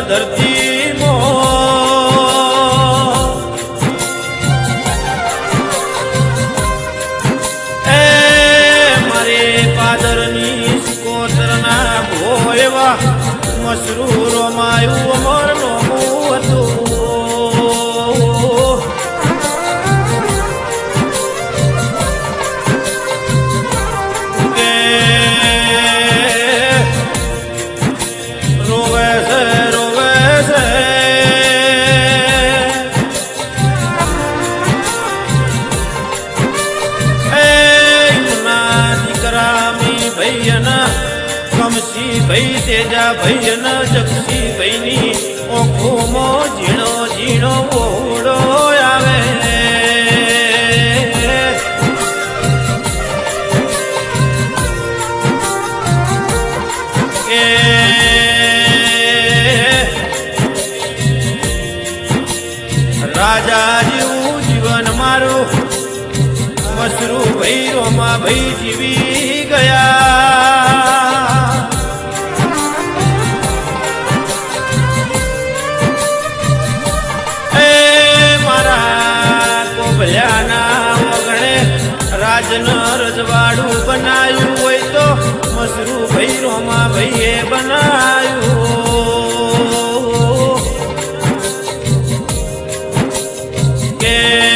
ધરતી મો એ મારે પાદરની કોતરના ભોયવા મસરૂરો માયું અમર નોમું હતું ભાઈ તેજા ભાઈ ન જગસી ભાઈની ઓખોમાં ઝીણો ઝીણો ઓળો આવે એ રાજા જેવું જીવન મારું મસરૂ ભાઈ રોમા ભાઈ જીવી ગયા રાજન રજવાડું બનાયું હોય તો મસરૂ ભાઈ રોમા ભાઈએ બનાયું કે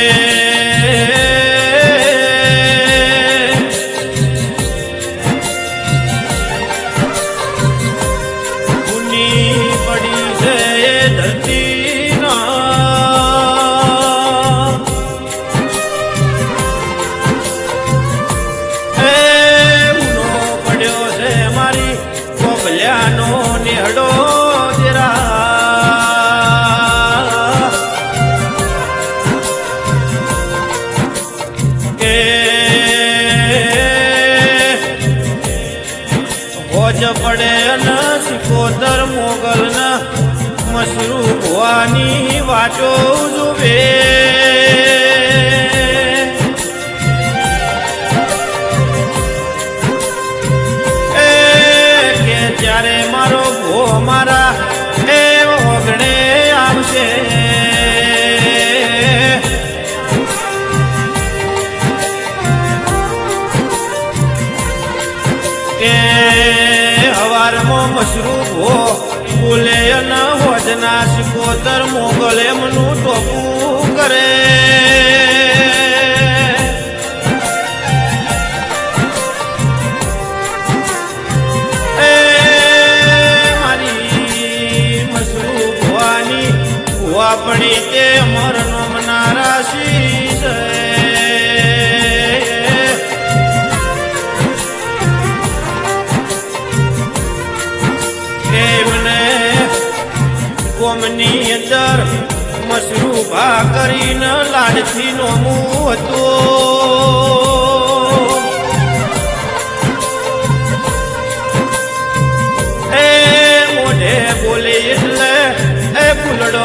ભૂની પડી છે એ ધરતી નેહડો જરા કે હોજ પડે ન સિકોતર મોગલ ન મસરૂ ભવાની વાટો જુએ ત્યારે મારો ભો મારા એ ઓગણે આવશે કે હવારમાં મસરૂ ભો બોલે ન હોજના સિકોતર મોગલ એમનું ટોપું કરે આપણી તે અમર નોમના રાશિ છે એમને કોમની અંદર મસરૂ ભા કરીને લાડથી નોમું હતું એ મોઢે બોલે એટલે એ ફૂલડો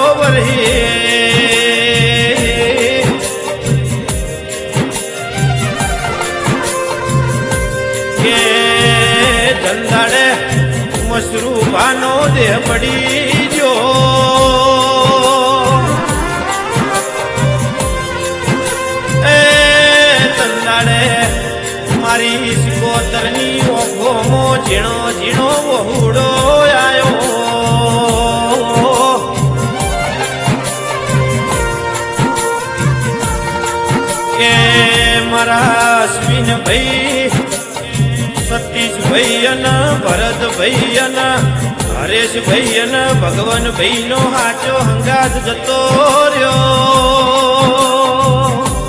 કે ધંધાડે મસરૂ ભાનો દેહ પડી ગયો એ ધંધાડે મારી સિકોતરની ઓખોમાં ઝીણો ઝીણો વહુડો આવ્યો કે મારા અશ્વિન ભાઈ સતીશ ભાઈ અને ભરત ભાઈ અને હરેશ ભાઈ અને ભગવાન ભાઈ નો હાચો હંગાત જતો રહ્યો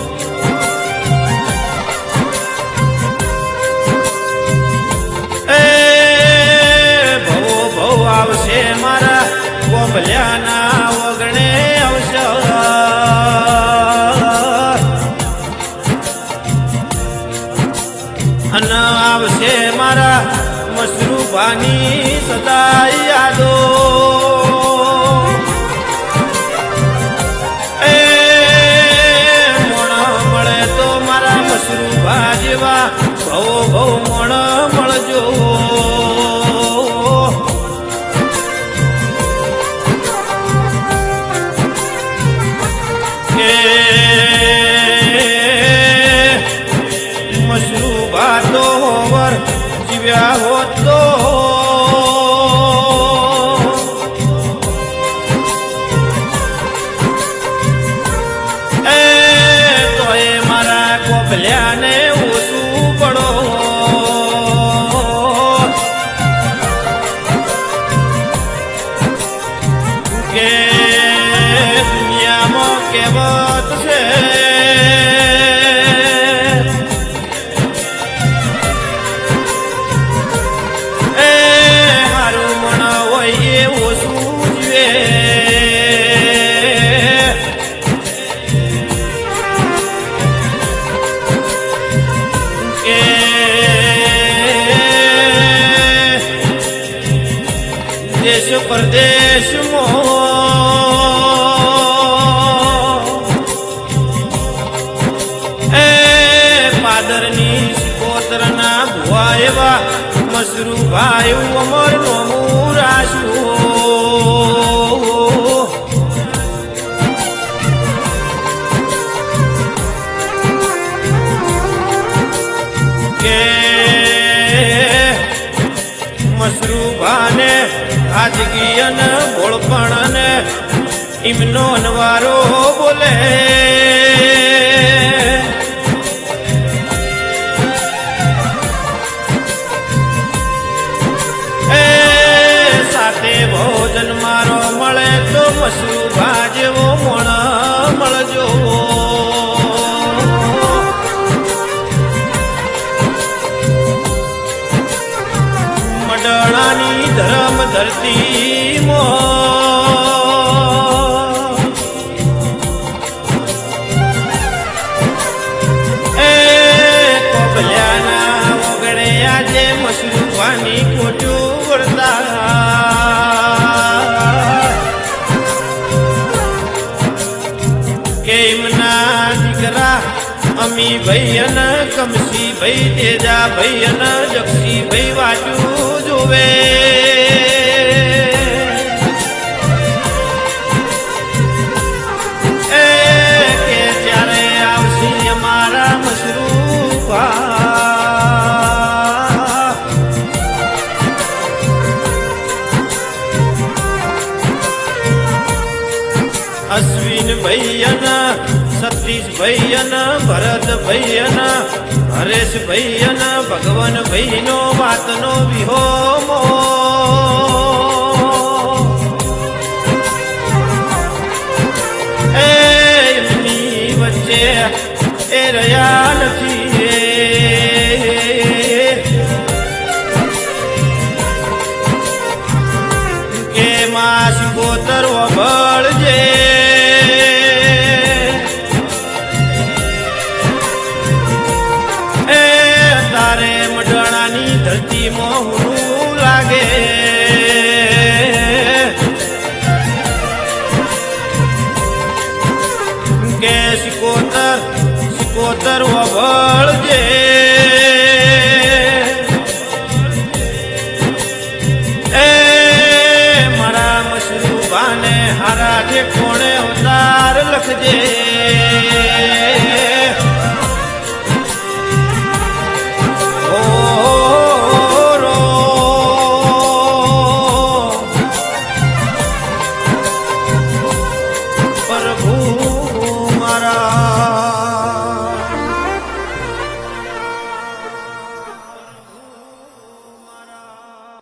એ ભવો ભવ આવશે મારા ગોભલ્યાના વગણે આવશે અન આવશે મારા મસરૂ ભાની સદાય યાદો એ મોણ મળે તો મારા મસરૂ ભા જેવા ભવો ભવ મોણ મળજો વાતો હોવર જીવ્યા હોત તો એ મારા કોપલ્યાને ઓછું પડો કે દુનિયામાં કહેવત છે દેશ પરદેશમાં એ પાદરની સિકોતરના ભુવા એવા મસરૂભાઈ અમર નોમું રાશું કે મસરૂભાને આજગી અને ભોળપણ ને ઇમનો અનવારો બોલે એ સાથે ભોજન મારો મળે તો મસરૂભા જેવો મોણ મળજો મડળાની ધર્મ ધરતી એ કોબલ્યાના ઓગળે આજે મસરૂભાની ખોટું વળતા કે એમના દીકરા અમી ભાઈ અને કમસી ભાઈ તેજા ભાઈ અને જક્ષી ભાઈ વાંચું જોવે એ કે ત્યારે આવશે અમારા મસરૂભા અશ્વિન ભાઈ અને સતીશ ભાઈ અને ભરત ભાઈ અને હરેશ ભાઈ અને ભગવાન ભાઈ નો વાતનો વિહોમો એમની વચ્ચે એ રહ્યા નથી